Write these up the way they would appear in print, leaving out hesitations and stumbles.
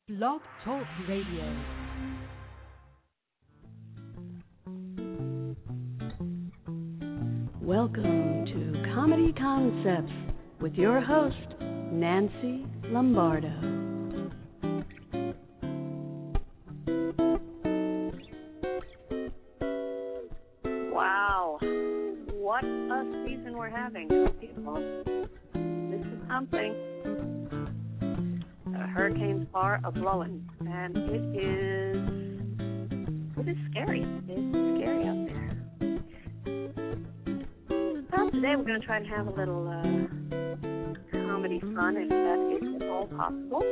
Blog Talk Radio. Welcome to Comedy Concepts with your host, Nancy Lombardo. Wow, what a season we're having, people. This is something. The hurricanes are a-blowing, and it is scary. It's scary out there. Well, today we're going to try and have a little comedy fun, if that is at all possible.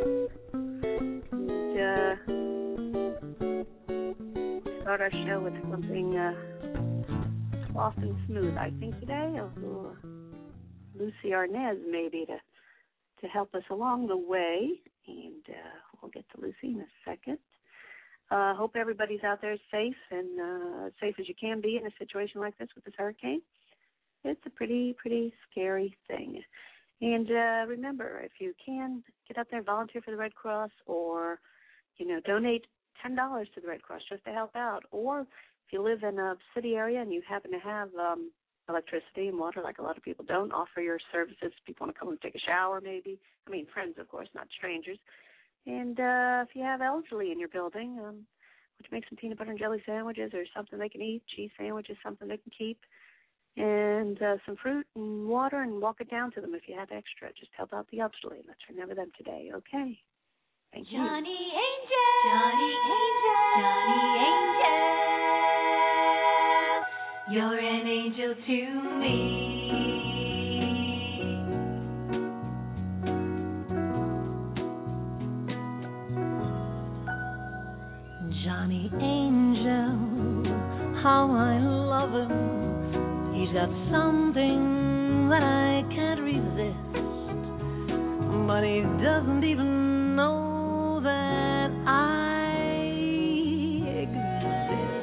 And start our show with something soft and smooth, I think, today. A little Lucy Arnaz, maybe, to help us along the way. And we'll get to Lucy in a second. Hope everybody's out there safe and as safe as you can be in a situation like this with this hurricane. It's a pretty scary thing. And remember, if you can, get out there, volunteer for the Red Cross, or, donate $10 to the Red Cross just to help out. Or if you live in a city area and you happen to have electricity and water, like a lot of people don't, offer your services. People want to come and take a shower, maybe. I mean, friends, of course, not strangers. And if you have elderly in your building, would you make some peanut butter and jelly sandwiches or something they can eat? Cheese sandwiches, something they can keep. And some fruit and water, and walk it down to them if you have extra. Just help out the elderly. Let's remember them today, okay? Thank you. Johnny Angel, Johnny Angel, Johnny Angel. You're an angel to me. Johnny Angel, how I love him. He's got something that I can't resist, but he doesn't even know that I exist.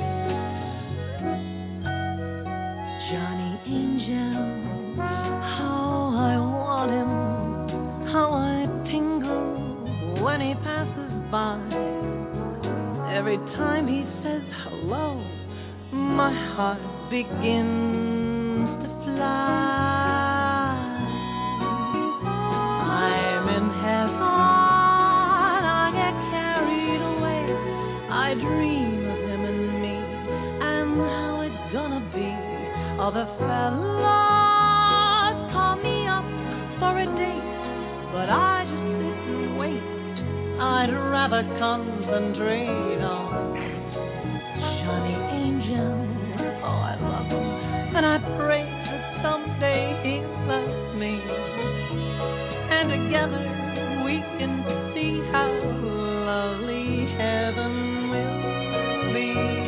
Johnny Angel, how I want him, how I tingle when he passes by. Every time he says hello, my heart begins to fly. I'm in heaven, I get carried away. I dream of him and me, and how it's gonna be. Other fellas call me up for a date, but I just sit and wait. I'd rather concentrate on Johnny Angel. Oh, I love him, and I pray that someday he'll love me, and together we can see how lovely heaven will be.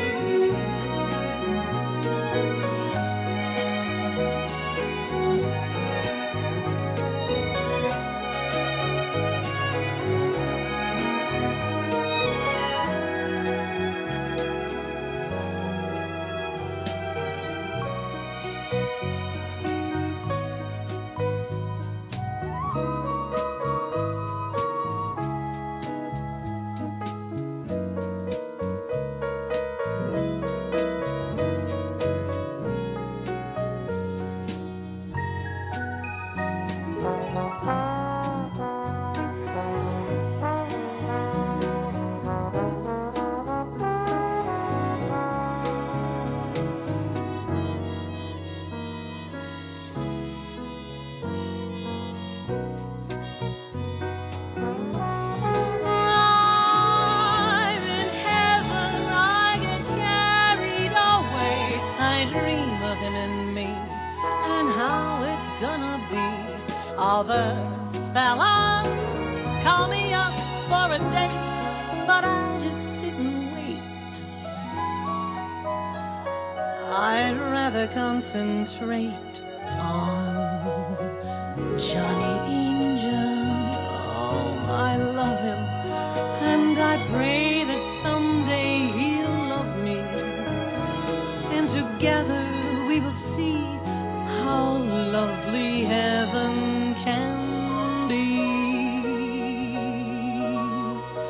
Concentrate on Johnny Angel. Oh, I love him, and I pray that someday he'll love me, and together we will see how lovely heaven can be.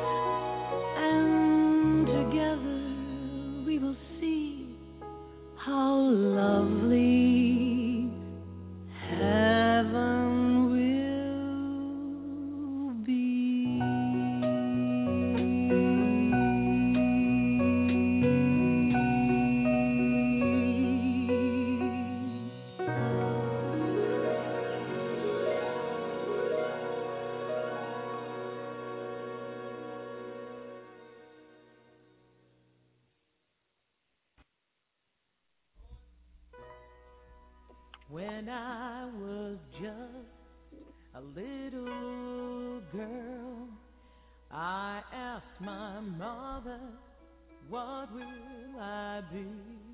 When I was just a little girl, I asked my mother, what will I be?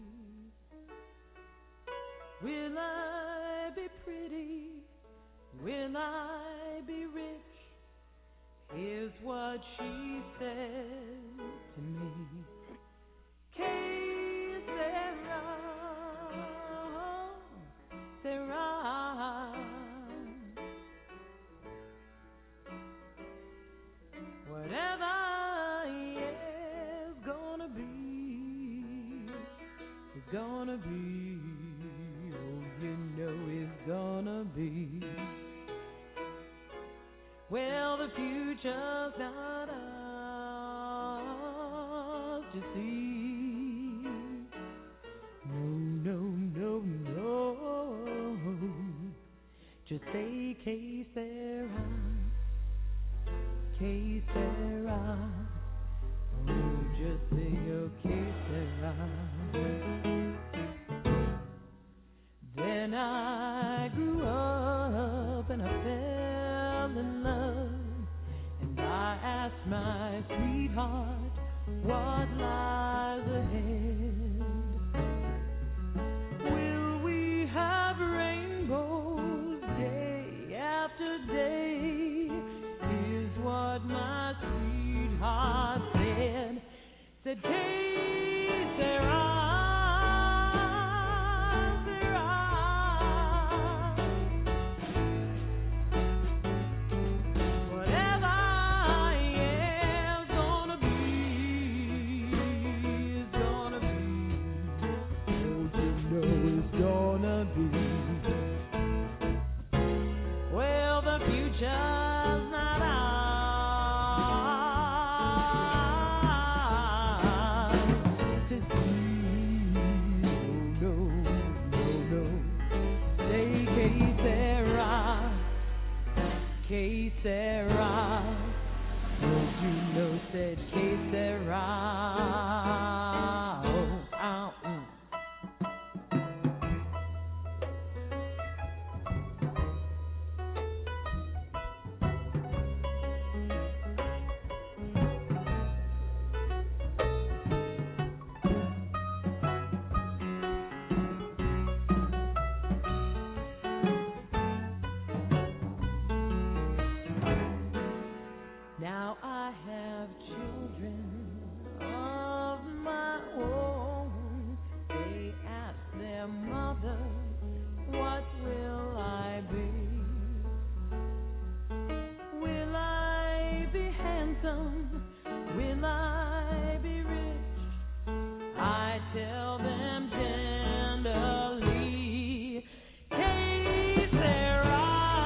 Will I be pretty? Will I be rich? Here's what she said to me. Que sera, sera. Whatever is gonna be, is gonna be. Oh, you know it's gonna be. Well, the future's not ours to see. No, no, no, no. Just say que sera, que sera. Oh, just say oh, que sera. Then I grew up and I fell in love, and I asked my sweetheart what lies ahead. Will we have rainbows day after day? Is what my sweetheart said. Said, que sera. Que sera, don't you know, said que sera. Now I have children of my own. They ask their mother, what will I be? Will I be handsome? Will I be rich? I tell them tenderly, que sera.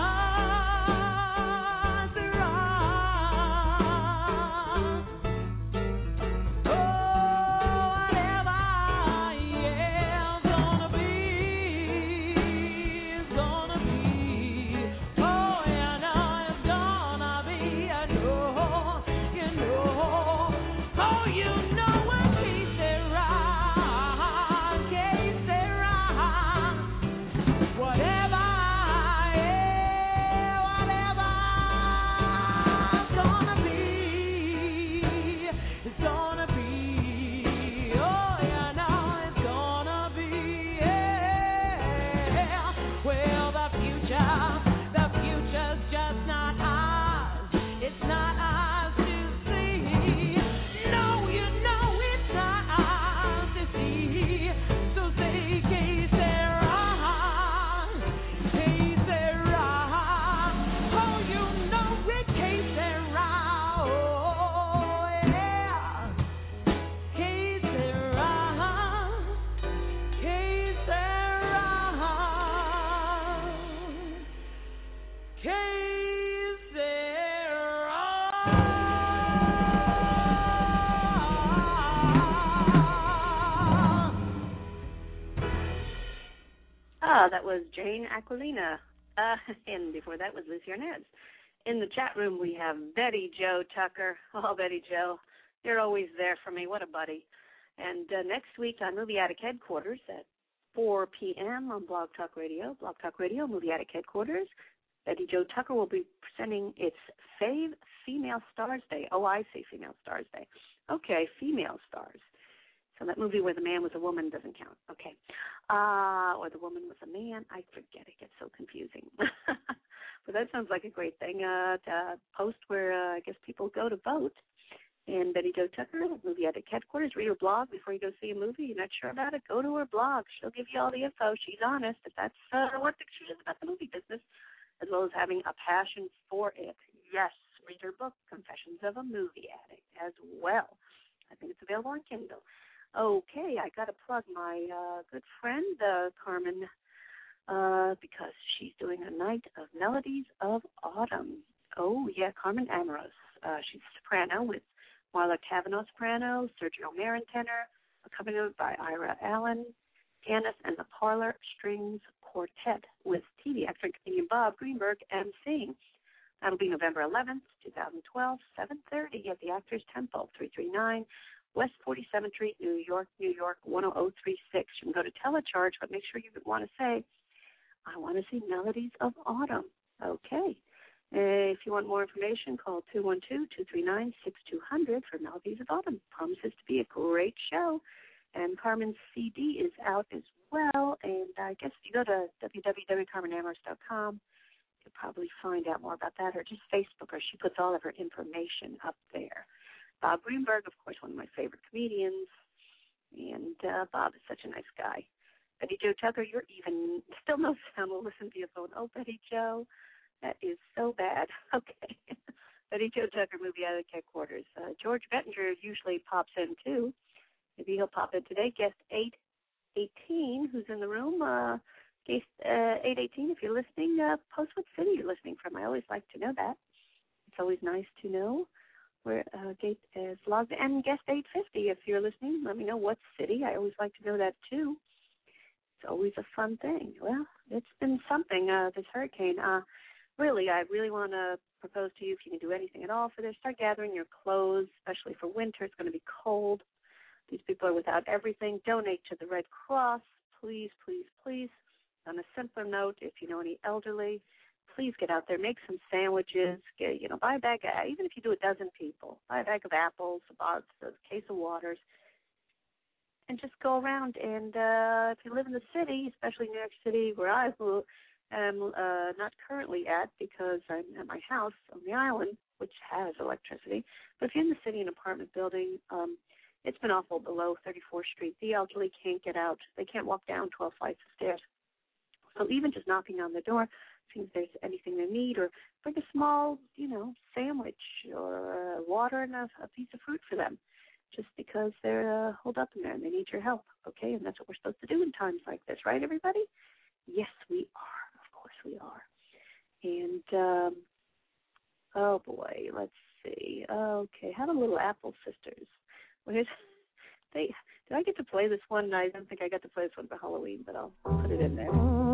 That was Jane Aquilina. And before that was Lucy Arnaz. In the chat room, we have Betty Jo Tucker. Oh, Betty Jo, you're always there for me. What a buddy. And next week on Movie Attic Headquarters at 4 p.m. on Blog Talk Radio, Movie Addict Headquarters. Betty Jo Tucker will be presenting its Fave Female Stars Day. Oh, I say Female Stars Day. Okay, female stars. So that movie where the man was a woman doesn't count. Okay. Or the woman was a man. I forget. It gets so confusing. But that sounds like a great thing to post where I guess people go to vote. And Betty Jo Tucker, Movie Addict Headquarters, read her blog before you go see a movie. You're not sure about it? Go to her blog. She'll give you all the info. She's honest. If that's what she is about the movie business, as well as having a passion for it. Yes, read her book, Confessions of a Movie Addict, as well. I think it's available on Kindle. Okay, I got to plug my good friend, Carmen, because she's doing a night of Melodies of Autumn. Oh, yeah, Carmen Amorous. She's a soprano with Marla Cavanaugh soprano, Sergio Marin tenor, accompanied by Ira Allen, pianist, and the Parlor Strings Quartet with TV actor and comedian Bob Greenberg emceeing. That'll be November 11th, 2012, 7:30 at the Actors Temple, 339 West 47th Street, New York, 10036. You can go to Telecharge, but make sure you want to say, I want to see Melodies of Autumn. Okay. If you want more information, call 212-239-6200 for Melodies of Autumn. Promises to be a great show. And Carmen's CD is out as well. And I guess if you go to www.carmenamorous.com, you'll probably find out more about that, or just Facebook her. She puts all of her information up there. Bob Greenberg, of course, one of my favorite comedians. And Bob is such a nice guy. Betty Jo Tucker, you're even still no sound. We'll listen to your phone. Oh, Betty Jo. That is so bad. Okay. Betty Jo Tucker, Movie Addict Headquarters. George Bettinger usually pops in, too. Maybe he'll pop in today. Guest 818, who's in the room. Guest 818, if you're listening, post what city you're listening from. I always like to know that. It's always nice to know where Gate is logged. And guest 850, if you're listening, let me know what city. I always like to know that, too. It's always a fun thing. Well, it's been something, this hurricane. Really, I really want to propose to you, if you can do anything at all for this, start gathering your clothes, especially for winter. It's going to be cold. These people are without everything. Donate to the Red Cross. Please, please, please. On a simpler note, if you know any elderly, please get out there, make some sandwiches, buy a bag, even if you do a dozen people, buy a bag of apples, a case of waters, and just go around. And if you live in the city, especially New York City, where I am not currently at because I'm at my house on the island, which has electricity. But if you're in the city, an apartment building, it's been awful below 34th Street. The elderly can't get out. They can't walk down 12 flights of stairs. So even just knocking on the door, seeing if there's anything they need, or bring a small, sandwich or water and a piece of fruit for them, just because they're holed up in there and they need your help, okay? And that's what we're supposed to do in times like this, right, everybody? Yes, we are. Of course we are. And, oh, boy, let's see. Okay, how about Little Apple Sisters? Did I get to play this one? I don't think I got to play this one for Halloween, but I'll put it in there.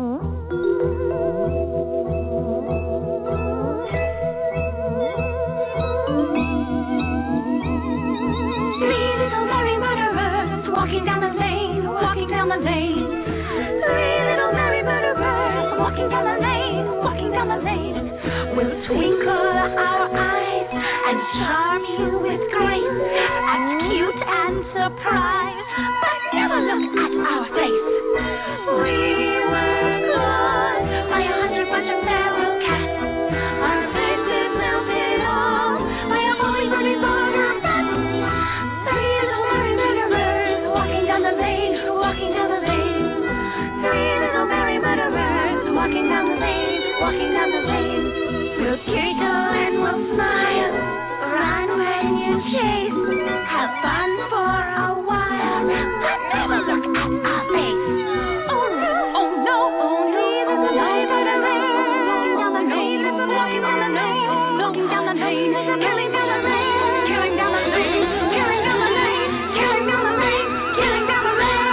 Walking down the lane, walking down the lane. Three little merry murderers, walking down the lane, walking down the lane. We'll twinkle our eyes and charm you with grace, act cute and surprise, but never look at our face. We were caught by 100 bunch of feral cats. Our faces melted off by a bully birdie border bat. Three little merry murderers, walking down the lane, walking down the lane. Three little merry murderers, walking down the lane, walking down the lane. We'll giggle and we'll smile, run when you chase, have fun for a while, but never look at our face. Oh no, oh no, only little merry murderers, walking down the lane, walking down the lane, walking down the lane, killing down the lane, killing down the lane, killing down the lane, killing down the lane, killing down the lane.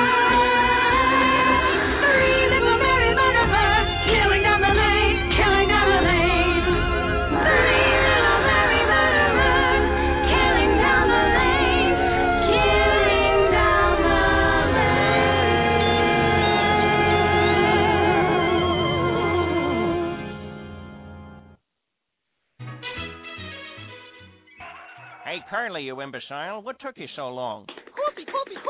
Three little merry murderers, killing down the lane, killing down the lane. Three little merry murderers, killing down the lane, killing Hey, Curly, you imbecile. What took you so long? Coffee.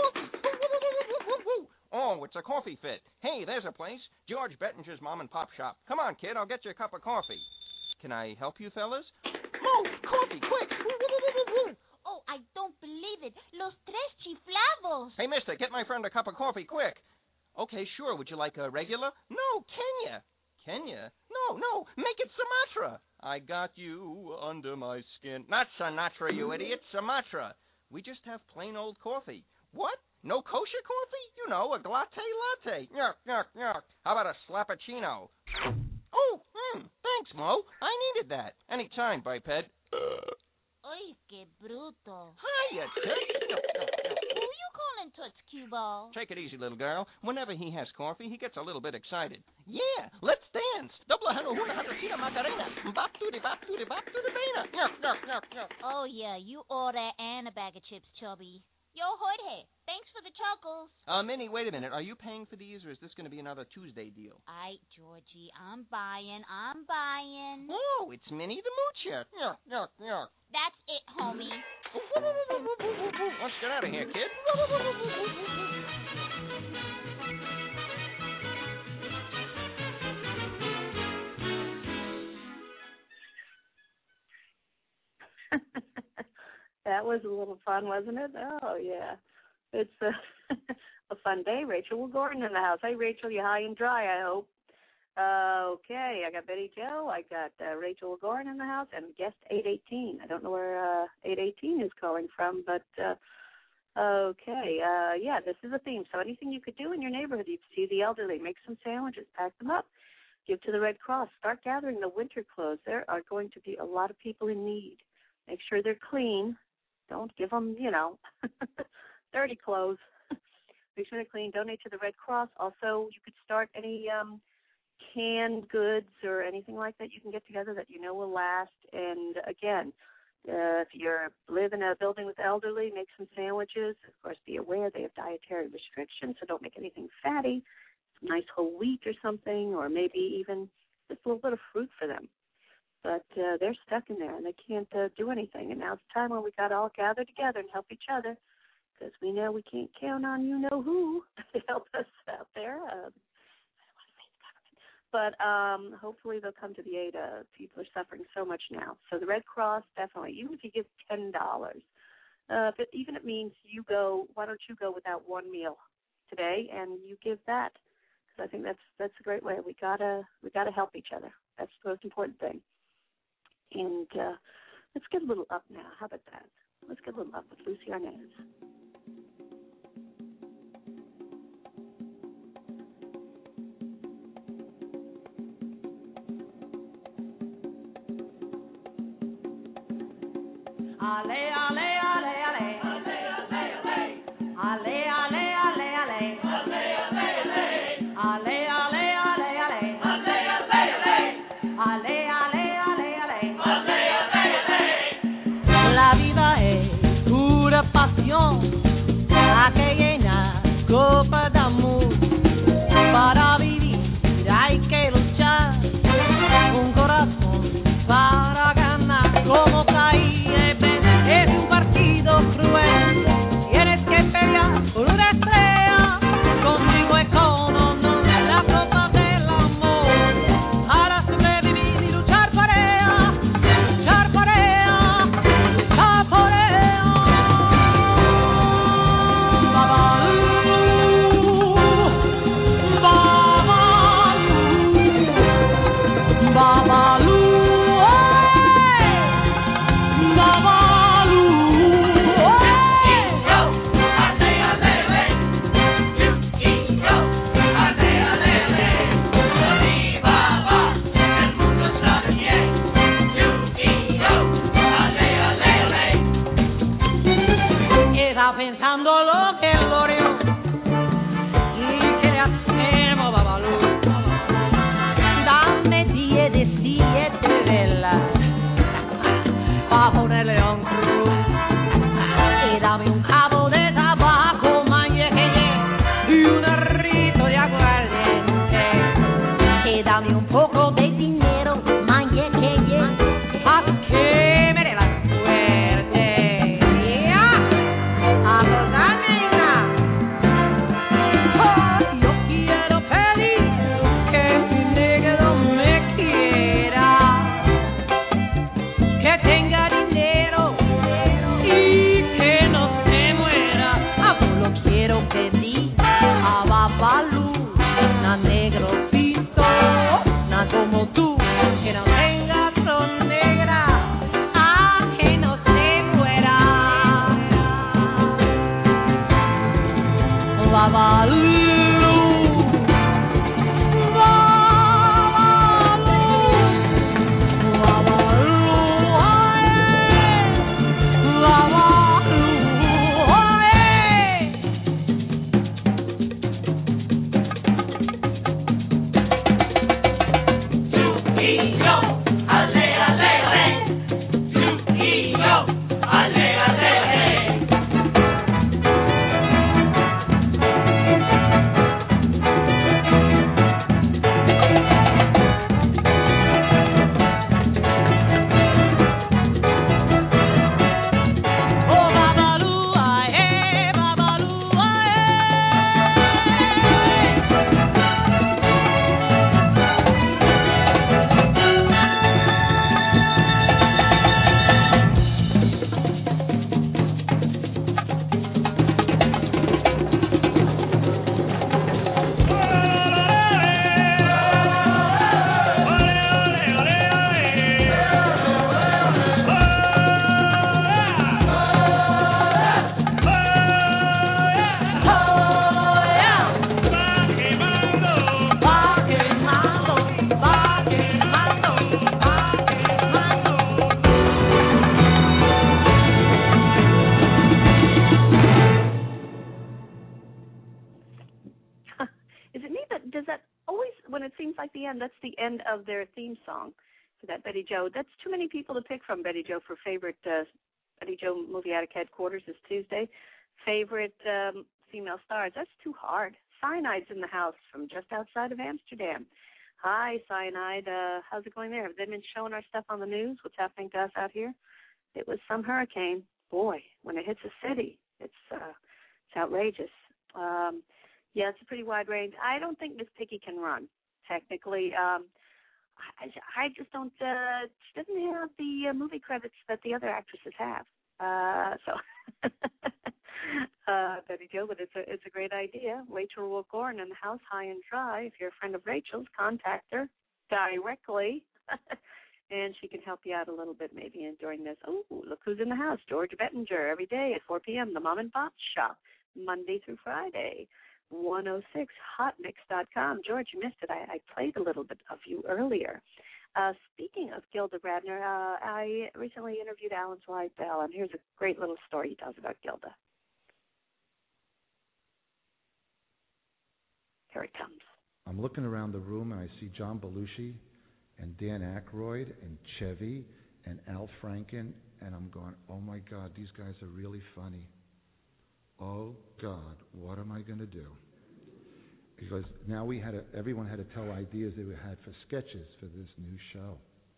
Oh, it's a coffee fit. Hey, there's a place. George Bettinger's Mom and Pop Shop. Come on, kid. I'll get you a cup of coffee. Can I help you, fellas? Mo, coffee, quick. Oh, I don't believe it. Los tres chiflados. Hey, mister, get my friend a cup of coffee, quick. Okay, sure. Would you like a regular? No, Kenya. Kenya? No. Make it Sumatra. I got you under my skin. Not Sinatra, you idiot. Sumatra. We just have plain old coffee. What? No kosher coffee? You know, a latte. Yuck. How about a slappuccino? Oh, thanks, Mo. I needed that. Anytime, biped. Ay, qué bruto. Hiya, Toots. Who you calling Toots, Q-Ball? Take it easy, little girl. Whenever he has coffee, he gets a little bit excited. Yeah, let's dance. Double hundred Macarena. Bop to the bana. Yuck. Oh, yeah, you order and a bag of chips, Chubby. Yo, Jorge, thanks for the chuckles. Minnie, wait a minute. Are you paying for these, or is this going to be another Tuesday deal? Aight, Georgie, I'm buying. Oh, it's Minnie the Moocher. Yuck. That's it, homie. Let's get out of here, kid. That was a little fun, wasn't it? Oh, yeah. It's a fun day. Rachel Gordon in the house. Hey, Rachel, you high and dry, I hope. Okay, I got Betty Jo. I got Rachel Gordon in the house and guest 818. I don't know where 818 is calling from, but okay. Yeah, this is a theme. So anything you could do in your neighborhood, you see the elderly, make some sandwiches, pack them up, give to the Red Cross, start gathering the winter clothes. There are going to be a lot of people in need. Make sure they're clean. Don't give them, dirty clothes. Make sure they're clean. Donate to the Red Cross. Also, you could start any canned goods or anything like that you can get together that you know will last. And, again, if you live in a building with elderly, make some sandwiches. Of course, be aware they have dietary restrictions, so don't make anything fatty. Some nice whole wheat or something, or maybe even just a little bit of fruit for them. But they're stuck in there, and they can't do anything. And now it's time when we got to all gather together and help each other, because we know we can't count on you-know-who to help us out there. I don't want to say the government. But hopefully they'll come to the aid. People are suffering so much now. So the Red Cross, definitely, even if you give $10, even it means you go, why don't you go without one meal today, and you give that. Because I think that's a great way. We gotta help each other. That's the most important thing. And let's get a little up now. How about that? Let's get a little up with Lucy Arnaz. Ale, ale, ale, ale. Ale, ale, ale. Ale, ale, ale, ale. Ale, ale, ale. Ale, ale, ale, ale. Ale, ale, ale. Ale, ale, ale, ale. Ale, ale, ale. La vida es pura pasión, hay que llenar copa de amor. Para vivir hay que luchar, un corazón para ganar. Como caí es un partido cruel, tienes que pelear por una estrella, contigo es como no la copa del amor, para sobrevivir y luchar por ella, luchar por ella, luchar por ella. Babalú, Babalú, pensando lo que glorió y que le hacemos, Babalú. Dame 10 de 7 velas pa' ponerle un cruz y dame un cabo de tabaco, manjeje, y un rito de aguardiente y dame un poco de dinero, manjeje, pa' que me dé la suerte. p.m. That's the end of their theme song for that Betty Joe. That's too many people to pick from, Betty Joe, for favorite Betty Joe Movie Attic headquarters this Tuesday. Favorite female stars. That's too hard. Cyanide's in the house from just outside of Amsterdam. Hi, Cyanide. How's it going there? Have they been showing our stuff on the news? What's happening to us out here? It was some hurricane. Boy, when it hits a city, it's outrageous. Yeah, it's a pretty wide range. I don't think Miss Piggy can run, technically. I just don't, she doesn't have the movie credits that the other actresses have. Betty Joe, but it's a great idea. Rachel Wargorn in the house, high and dry. If you're a friend of Rachel's, contact her directly, and she can help you out a little bit maybe during this. Oh, look who's in the house. George Bettinger, every day at 4 p.m., the Mom and Pop Shop, Monday through Friday, 106hotmix.com. George, you missed it. I played a little bit of you earlier. Speaking of Gilda Radner, I recently interviewed Alan Zweibel, and here's a great little story he tells about Gilda. Here it comes. I'm looking around the room, and I see John Belushi and Dan Aykroyd and Chevy and Al Franken, and I'm going, oh, my God, these guys are really funny. Oh, God, what am I going to do? Because now everyone had to tell ideas they had for sketches for this new show.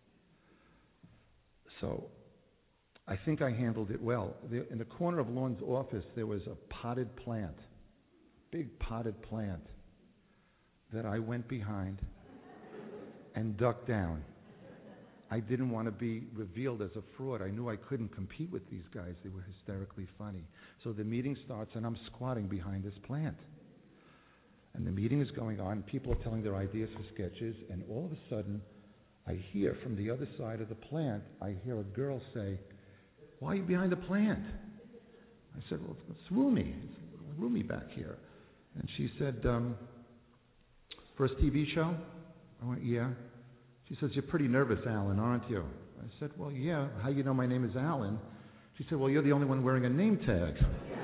So I think I handled it well. In the corner of Lorne's office, there was a potted plant, big potted plant, that I went behind and ducked down. I didn't want to be revealed as a fraud. I knew I couldn't compete with these guys. They were hysterically funny. So the meeting starts, and I'm squatting behind this plant. And the meeting is going on, and people are telling their ideas for sketches, and all of a sudden, I hear from the other side of the plant, I hear a girl say, "Why are you behind the plant?" I said, "Well, it's roomy. It's roomy back here." And she said, "First TV show?" I went, "Yeah." She says, "You're pretty nervous, Alan, aren't you?" I said, "Well, yeah. How do you know my name is Alan?" She said, "Well, you're the only one wearing a name tag."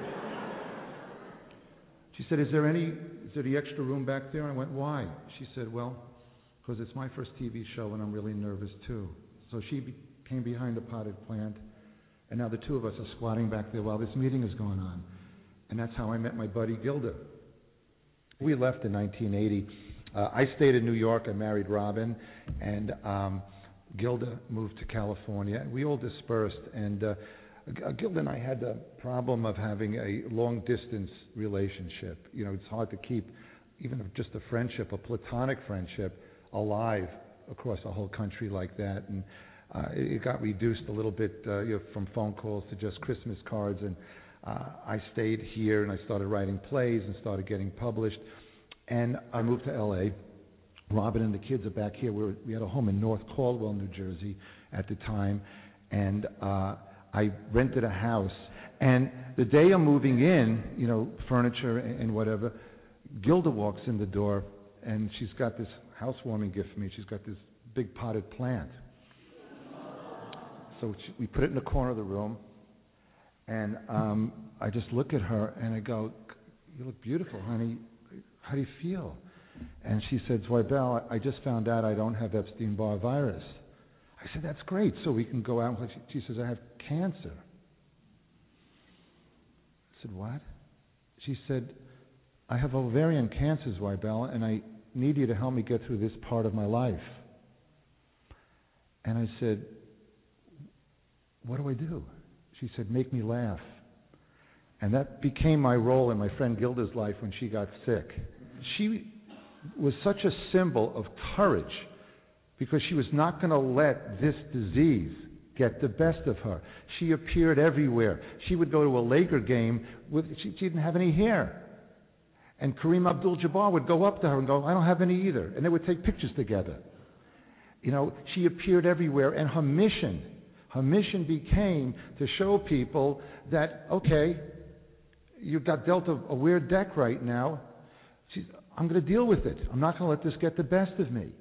She said, is there the extra room back there? I went, "Why?" She said, "Well, because it's my first TV show and I'm really nervous too." So she came behind the potted plant, and now the two of us are squatting back there while this meeting is going on. And that's how I met my buddy Gilda. We left in 1980. I stayed in New York. I married Robin, and Gilda moved to California. We all dispersed, and Gilda and I had the problem of having a long-distance relationship. You know, it's hard to keep even just a friendship, a platonic friendship, alive across a whole country like that. And it got reduced a little bit from phone calls to just Christmas cards. And I stayed here, and I started writing plays and started getting published. And I moved to L.A. Robin and the kids are back here. We had a home in North Caldwell, New Jersey at the time. And I rented a house. And the day I'm moving in, you know, furniture and whatever, Gilda walks in the door, and she's got this housewarming gift for me. She's got this big potted plant. So we put it in the corner of the room, and I just look at her, and I go, "You look beautiful, honey. How do you feel?" And she said, "Zweibel, I just found out I don't have Epstein-Barr virus." I said, "That's great, so we can go out." She says, "I have cancer." I said, "What?" She said, "I have ovarian cancer, Zweibel, and I need you to help me get through this part of my life." And I said, "What do I do?" She said, "Make me laugh." And that became my role in my friend Gilda's life when she got sick. She was such a symbol of courage because she was not going to let this disease get the best of her. She appeared everywhere. She would go to a Laker game she didn't have any hair. And Kareem Abdul-Jabbar would go up to her and go, "I don't have any either." And they would take pictures together. You know, she appeared everywhere, and her mission became to show people that, okay, you've got dealt a weird deck right now. I'm going to deal with it. I'm not going to let this get the best of me.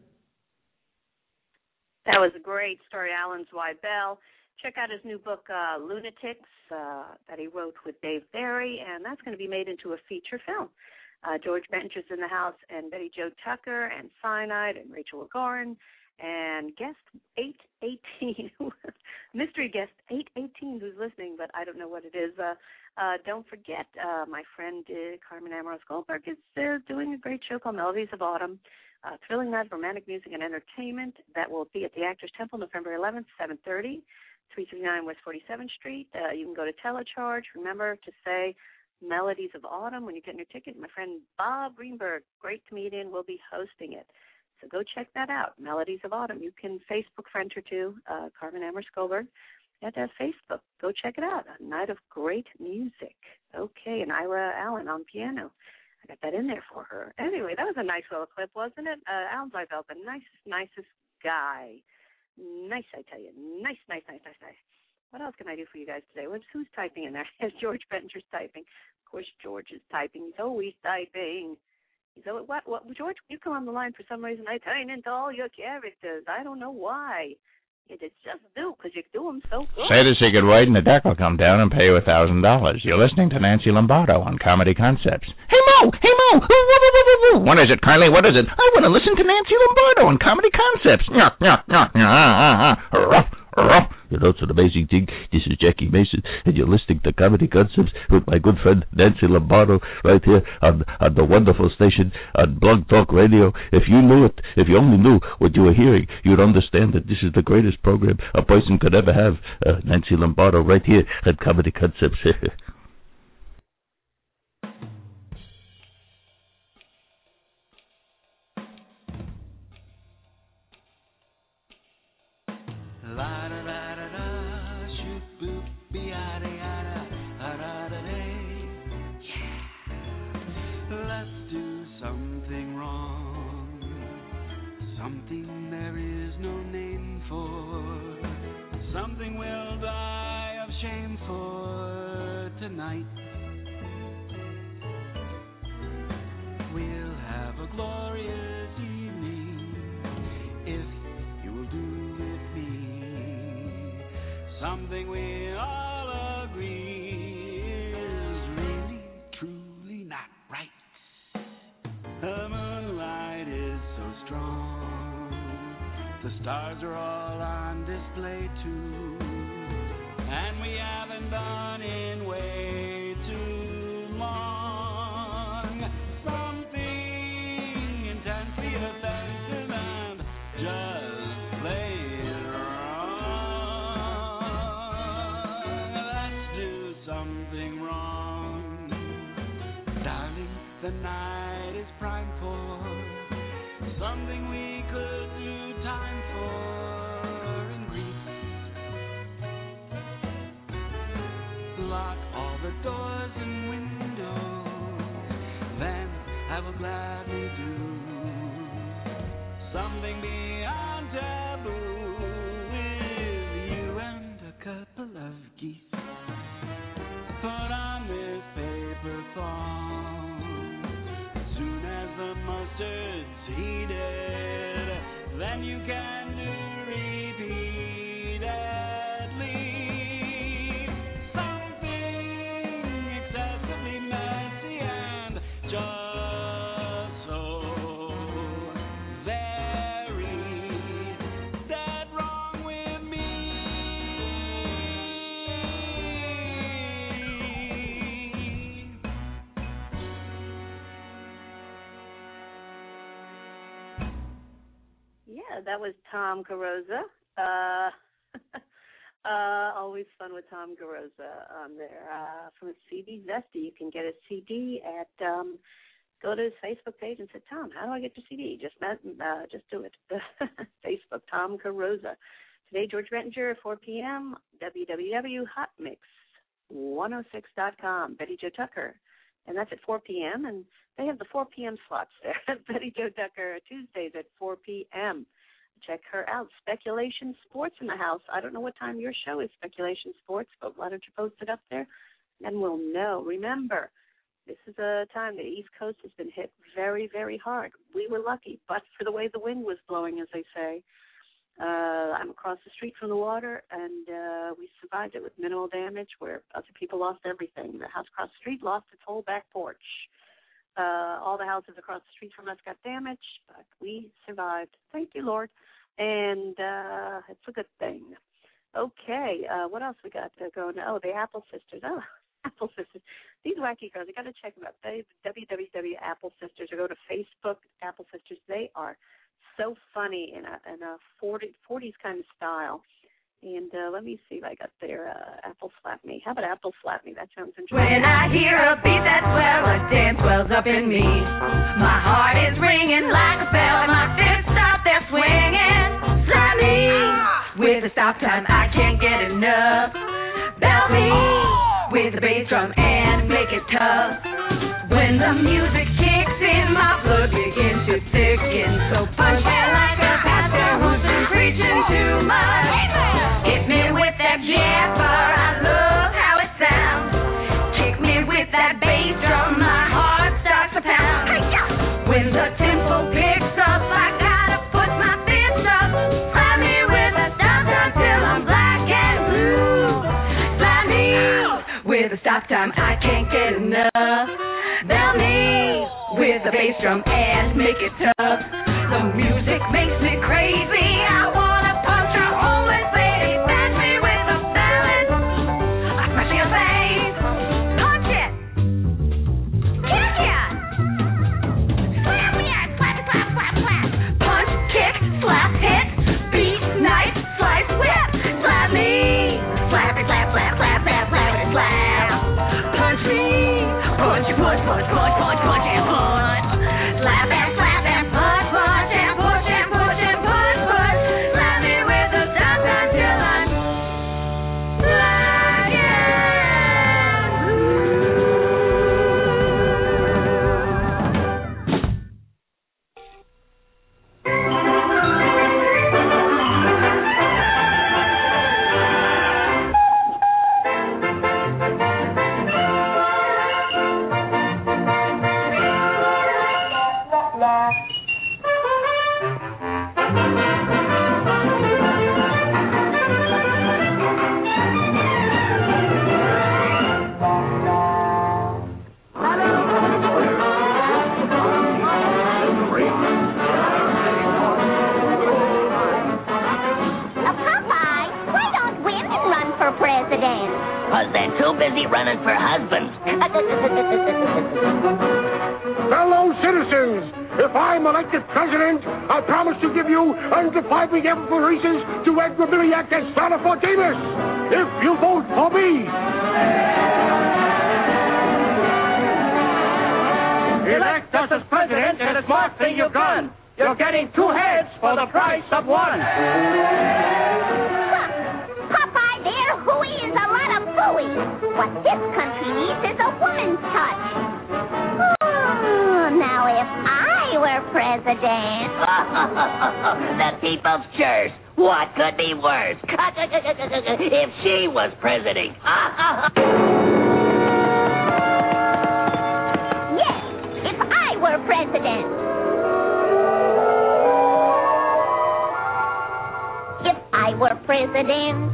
That was a great story, Alan Zweibel. Check out his new book, Lunatics, that he wrote with Dave Barry, and that's going to be made into a feature film. George Bencher's in the house, and Betty Jo Tucker, and Cyanide, and Rachel O'Goran, and guest 818, mystery guest 818 who's listening, but I don't know what it is. Don't forget, my friend Carmen Amaros Goldberg is doing a great show called Melodies of Autumn, thrilling night of romantic music and entertainment. That will be at the Actors Temple, November 11th, 7:30, 339 West 47th Street. You can go to Telecharge. Remember to say Melodies of Autumn when you're getting your ticket. My friend Bob Greenberg, great comedian, will be hosting it. So go check that out, Melodies of Autumn. You can Facebook friend her too, Carmen Amaros Goldberg, at Facebook. Go check it out, a night of great music. Okay, and Ira Allen on piano. I got that in there for her. Anyway, that was a nice little clip, wasn't it? Alan Zeifeld, the nicest guy. Nice, I tell you. Nice. What else can I do for you guys today? Who's typing in there? George Bencher's typing. Of course, George is typing. He's always typing. What, George, you come on the line for some reason. I turn into all your characters. I don't know why. It's just do, because you do them so good. Say the secret word, and the deck will come down and pay you $1,000. You're listening to Nancy Lombardo on Comedy Concepts. Hey, Mo! What is it, Carly? What is it? I want to listen to Nancy Lombardo on Comedy Concepts. You know, it's an amazing thing. This is Jackie Mason, and you're listening to Comedy Concepts with my good friend Nancy Lombardo right here on the wonderful station on Blog Talk Radio. If you knew it, if you only knew what you were hearing, you'd understand that this is the greatest program a person could ever have. Nancy Lombardo right here at Comedy Concepts. Something there is no name for, something we'll die of shame for tonight. We'll have a glorious evening if you will do with me something we all agree is really, truly not right. The moonlight is so strong, the stars are all on display too, and we haven't done in way too long. Something intensely offensive and just plain wrong. Let's do something wrong, darling. The night is prime for something we could do time for in grief. Lock all the doors and windows, then I will gladly do something beyond taboo with you and a couple of geese. Put on this paper thong, soon as the mustard's heated, then you can do repeatedly something excessively messy and just so very dead wrong with me. Yeah, that was Tom Carosa. Always fun with Tom Carosa on there. From CD Zesty, you can get a CD at, go to his Facebook page and say, Tom, how do I get your CD? Just do it. Facebook, Tom Carosa. Today, George Bettinger, 4 p.m., www.hotmix106.com, Betty Jo Tucker. And that's at 4 p.m., and they have the 4 p.m. slots there. Betty Jo Tucker, Tuesdays at 4 p.m. Check her out. Speculation Sports in the house. I don't know what time your show is, Speculation Sports, but why don't you post it up there, and we'll know. Remember, this is a time the East Coast has been hit very, very hard. We were lucky, but for the way the wind was blowing, as they say. I'm across the street from the water, and we survived it with minimal damage, where other people lost everything. The house across the street lost its whole back porch. All the houses across the street from us got damaged, but we survived. Thank you, Lord. And it's a good thing. Okay, what else we got going? Oh, the Apple Sisters. Oh, Apple Sisters. These wacky girls, you got to check them out. www.Apple Sisters, or go to Facebook, Apple Sisters. They are so funny in a 40s kind of style. And let me see if I got their Apple Slap Me. How about Apple Slap Me? That sounds interesting. When I hear a beat that's swell, a dance wells up in me. My heart is ringing like a bell, and my fists out there swinging. Slap me with a stop time, I can't get enough. Bell me with the bass drum and make it tough. When the music kicks in, my blood begins to thicken. So punch me like a pastor who's been preaching too much. Hit me with that jabber, I love how it sounds. Kick me with that bass drum, my heart starts to pound. When the tempo picks up, I gotta put my fists up. Slap me with a stop time till I'm black and blue. Slap me with a stop time, I can't get enough. Bell me with the bass drum and make it tough. The music makes me crazy, I wanna punch a homeless lady. Smash me with a ballad, I smash your face. Punch it, kick it, slap me out, slap, slap, slap, slap. Punch, kick, slap, hit, beat, knife, slice, whip. Slap me, slap it, slap, slap, slap, slap, slap it, slap. Punch me, punch, punch, punch, punch, punch, punch, and punch. Slap and slap and punch, punch and push and push and punch, punch. Slap me with a stop until I'm black and Because they're too busy running for husbands. Fellow citizens, if I'm elected president, I promise to give you undefined reparations to Edgar Milliak and Santa Fortamus. If you vote for me. Elect us as president, and a smart thing you've done. You're getting 2 heads for the price of 1. Popeye there, hooey is a lot of fooey. What this country needs is a woman's touch. Oh, now if I were president. The people's church. What could be worse? If she was president. Yes, if I were president. If I were president,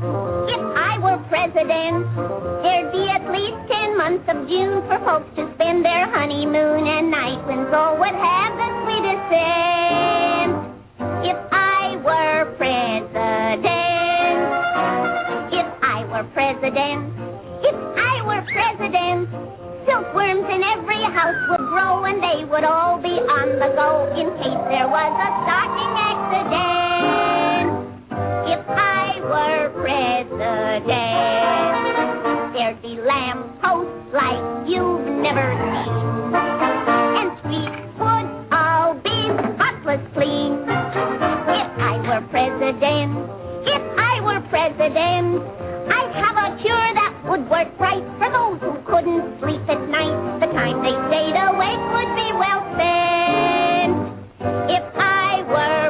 there'd be at least 10 months of June for folks to spend their honeymoon, and night winds all would have the sweetest scent. If I were president, silkworms in every house would grow, and they would all be on the go in case there was a startling accident. If I were president, there'd be lampposts like you've never seen, and streets would all be spotless clean. If I were president, I'd have a cure that would work right for those who couldn't sleep at night. The time they stayed awake would be well spent. If I were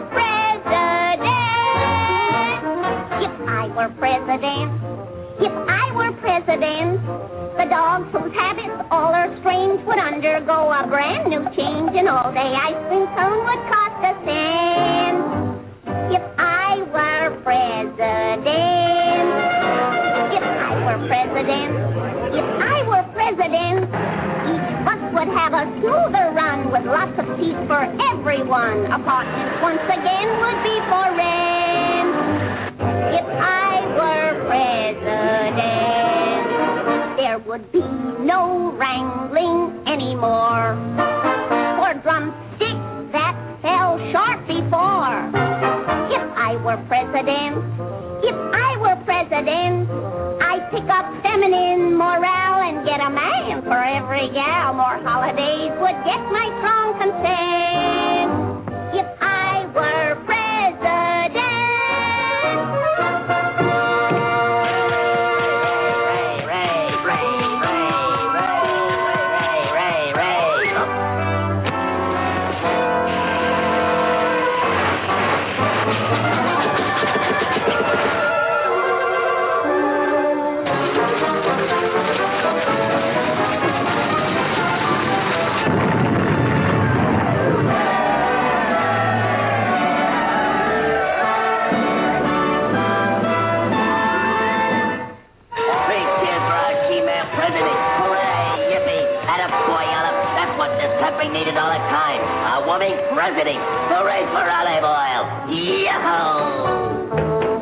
president, the dogs whose habits all are strange would undergo a brand new change, and all-day ice cream cone would cost a cent. If I were president, each bus would have a a smoother run with lots of seats for everyone. Apartments once again would be for rent. If I were president, there would be no wrangling anymore. For drumsticks that fell short before. If I were president, I'd pick up feminine morale and get a man for every gal. More holidays would get my strong consent. If I were president. Needed all the time. A woman president. Hooray for olive oil. Yahoo!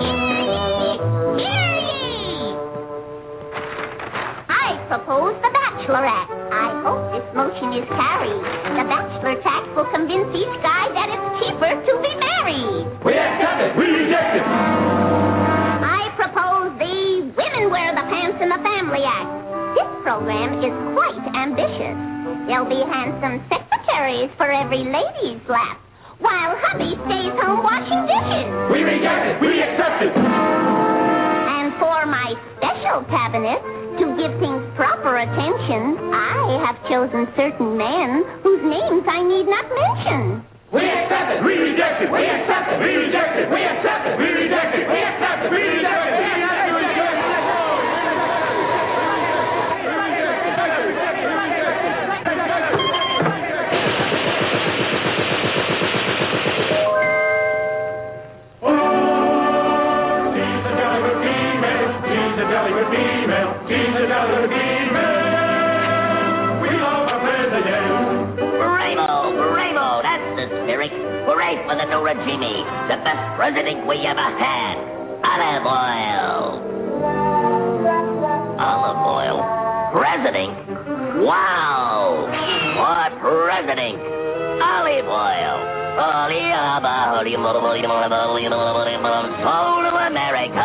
I propose the Bachelorette. I hope this motion is carried. The Bachelor tax will convince each guy that it's cheaper to be married. We accept it. We reject it. I propose the Women Wear the Pants in the Family Act. This program is quite ambitious. There'll be handsome secretaries for every lady's lap, while hubby stays home washing dishes. We reject it. We accept it. And for my special cabinet, to give things proper attention, I have chosen certain men whose names I need not mention. We accept it. We reject it. We accept it. We reject it. We accept it. We reject it. We accept it. We reject it. We accept it. Hooray for the new regime, the best president we ever had. Olive oil. Olive oil? President? Wow! What president? Olive oil. Soul of America.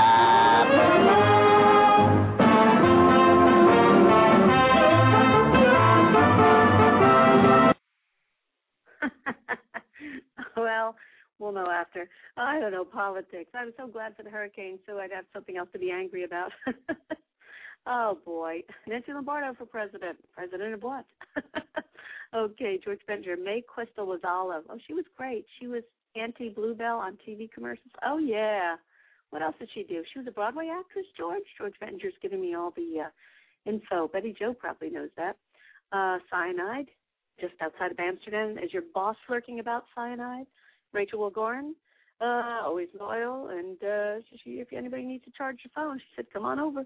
Well, we'll know after. I don't know politics. I'm so glad for the hurricane, so I'd have something else to be angry about. Oh, boy. Nancy Lombardo for president. President of what? Okay, George Benjer. Mae Crystal was Olive. Oh, she was great. She was Auntie Bluebell on TV commercials. Oh, yeah. What else did she do? She was a Broadway actress, George. George Benjer's giving me all the info. Betty Jo probably knows that. Cyanide. Just outside of Amsterdam. Is your boss lurking about cyanide? Rachel Wilgorin, always loyal, and if anybody needs to charge your phone, she said, come on over.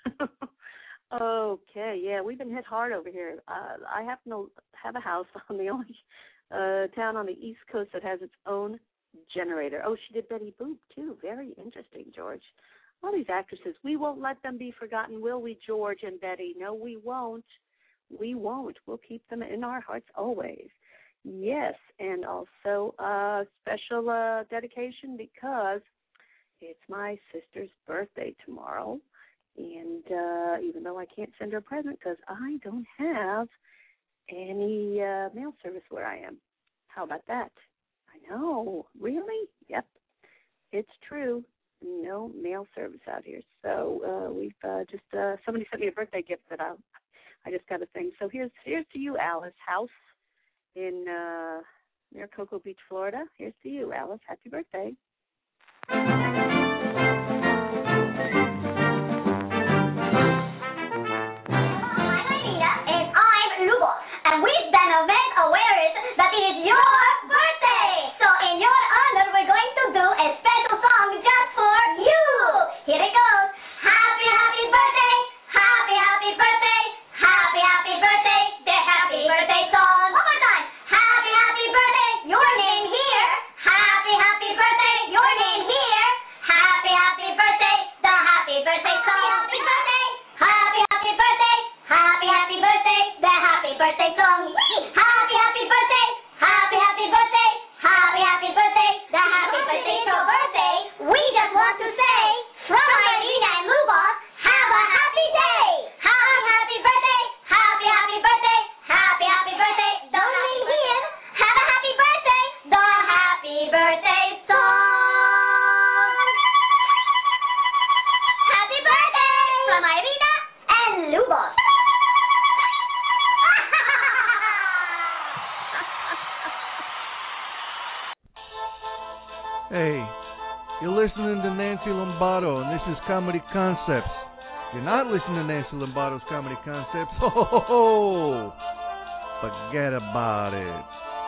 Okay, yeah, we've been hit hard over here. I happen to have a house on the only town on the East Coast that has its own generator. Oh, she did Betty Boop, too. Very interesting, George. All these actresses, we won't let them be forgotten, will we, George and Betty? No, we won't. We won't. We'll keep them in our hearts always. Yes, and also a special dedication because it's my sister's birthday tomorrow. And even though I can't send her a present because I don't have any mail service where I am. How about that? I know. Really? Yep. It's true. No mail service out here. So we've just somebody sent me a birthday gift that I just got a thing. So here's to you, Alice. House in near Cocoa Beach, Florida. Here's to you, Alice. Happy birthday. And we've been event aware that it is your birthday. So in your honor, we're going to do a special song just for you. Here it goes. Happy, happy birthday. Happy, happy birthday. Happy, happy birthday. The happy birthday song. You're listening to Nancy Lombardo, and this is Comedy Concepts. If you're not listening to Nancy Lombardo's Comedy Concepts, forget about it.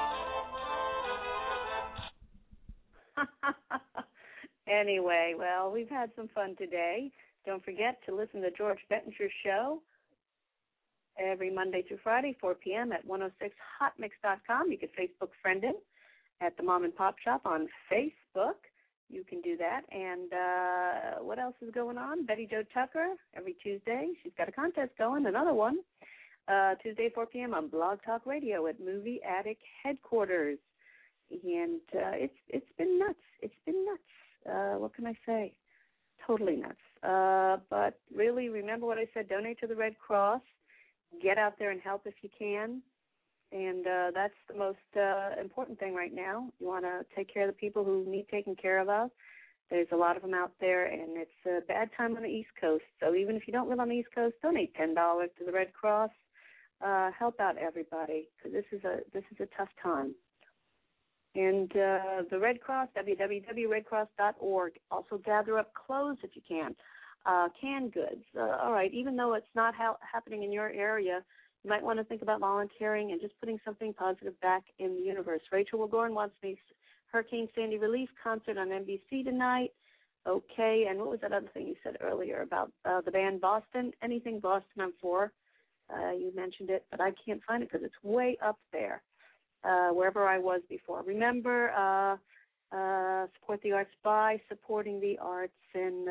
Anyway, well, we've had some fun today. Don't forget to listen to George Bettinger's show every Monday through Friday, 4 p.m. at 106hotmix.com. You can Facebook friend him at the Mom and Pop Shop on Facebook. You can do that. And what else is going on? Betty Jo Tucker every Tuesday. She's got a contest going, another one. Tuesday, 4 p.m. on Blog Talk Radio at Movie Attic Headquarters. And it's been nuts. It's been nuts. What can I say? Totally nuts. But really, remember what I said. Donate to the Red Cross. Get out there and help if you can. And that's the most important thing right now. You want to take care of the people who need taken care of. There's a lot of them out there, and it's a bad time on the East Coast. So even if you don't live on the East Coast, donate $10 to the Red Cross. Help out everybody, because this is a tough time. And the Red Cross, www.redcross.org. Also gather up clothes if you can, canned goods. All right, even though it's not happening in your area, you might want to think about volunteering and just putting something positive back in the universe. Rachel Wilgorn wants me Hurricane Sandy relief concert on NBC tonight. Okay, and what was that other thing you said earlier about the band Boston? Anything Boston I'm for. You mentioned it, but I can't find it because it's way up there. Wherever I was before. Remember, support the arts by supporting the arts, and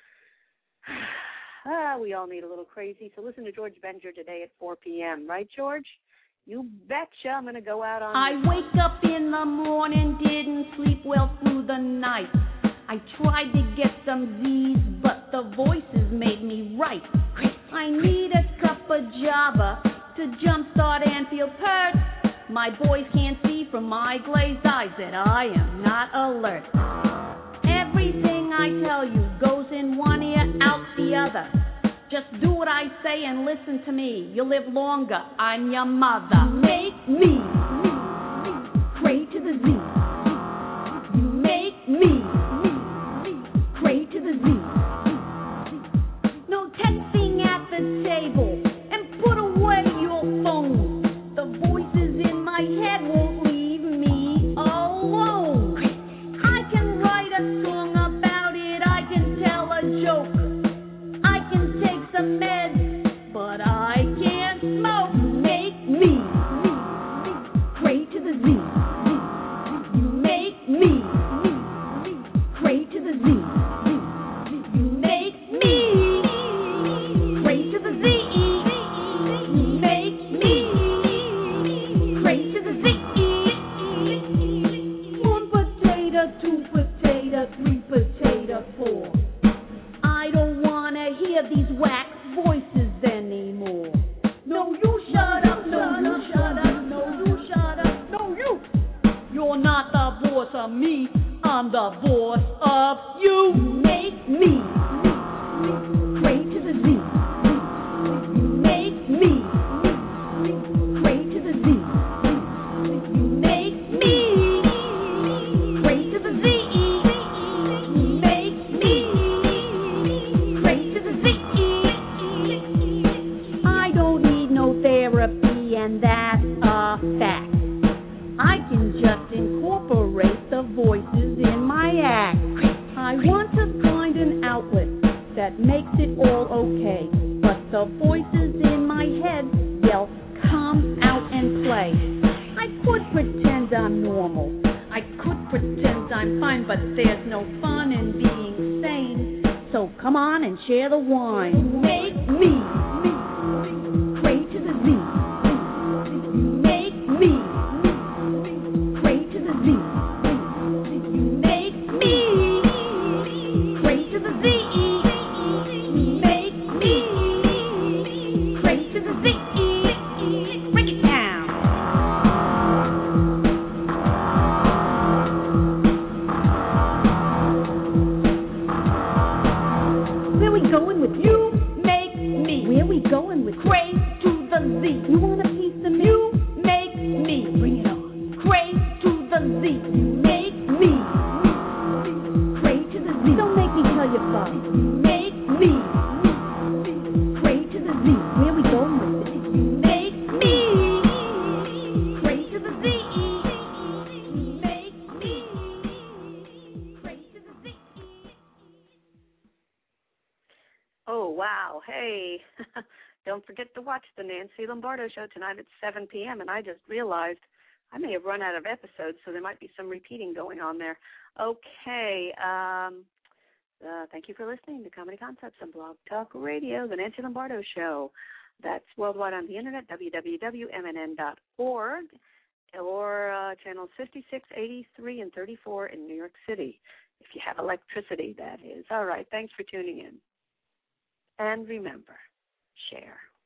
we all need a little crazy. So listen to George Bettinger today at 4 p.m. Right, George? You betcha I'm going to go out on... I wake up in the morning, didn't sleep well through the night. I tried to get some Z's, but the voices made me right. I need a cup of Java to jumpstart Anfield Perth. My boys can't see from my glazed eyes that I am not alert. Everything I tell you goes in one ear, out the other. Just do what I say and listen to me. You'll live longer. I'm your mother. Make me pray to the Z. You make me pray to the Z. No texting at the table and put away your phone. The voices in my head won't leave me alone. I can write a song about it. I can tell a joke. I can take some meds, but I can't smoke. Make me pray to the Z. You make me pray to the Z. You make me pray to the Z. You make me pray to the Z. 1 potato, 2 potato, 3 potato, 4. I don't want to hear these wax voices anymore. No, you shut up, no, you shut up, no, you shut up, no, you. You're not the boss of me, I'm the boss of you. Make me pray to the Z. You make me pray to the Z. You make me pray to the Z. You make me pray to the Z. I don't need no therapy, and that's a fact. I can just incorporate the voices in my act. I want to find an outlet that makes it all okay, but the voices in my head yell, come out and play. I could pretend I'm normal. I could pretend I'm fine, but there's no fun in being sane. So come on and share the wine. Make me pray to the Z. Make me pray to the Z. You make me pray to the Z. You make me pray to the Z. Bring it down. Where we going with you? Make me. Where Oh, wow. Hey, don't forget to watch the Nancy Lombardo Show tonight at 7 p.m. And I just realized I may have run out of episodes, so there might be some repeating going on there. Okay. Thank you for listening to Comedy Concepts on Blog Talk Radio, the Nancy Lombardo Show. That's worldwide on the internet, www.mnn.org, or channels 56, 83, and 34 in New York City. If you have electricity, that is. All right, thanks for tuning in. And remember, share.